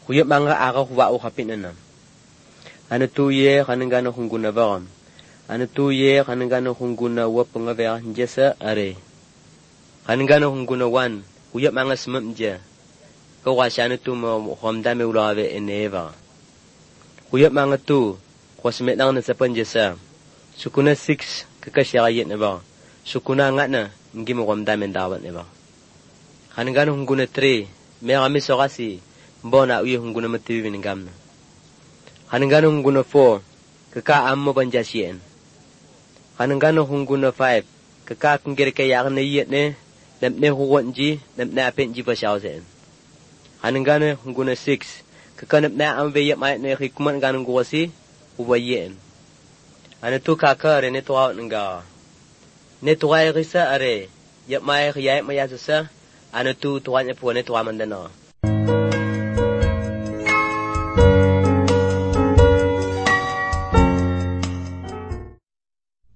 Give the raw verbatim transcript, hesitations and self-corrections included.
Huyap manga aga huwa u kapinanam. Ano tuye kanengano hunguna bagam. Ano tuye kanengano hunguna wapanga vea njesa are. Kanengano hunguna wan. Huyap manga semam nja. Kawasya tu mo homdame ulawe eneva. Huyap manga tu. Kwasmet lang na sa panjasa. Sukuna six kakasya na ba. Sukuna nga na. Ngi mo homdame dawat na ba. Kanengano hunguna three. May kami so kasi. Mbona uye hunguna matiwi binigam na. Kanengano hunguna four. Kaka ammo banjasyen. Kanengano hunguna five. Kaka kungkiri kaya na iyet ne. Namne huwanji. Namne apenji pa siyaw sen. Kanengano hunguna six. Kaka namne amwe yap mayat ne hikuman ganong guwasi. Uwayen. Ano tu kaka re ne tuwa nga. Ne tuwa risa are. Yap mayat kaya mayasasa. Ano tu tuwa niya po ne tuwa mandana.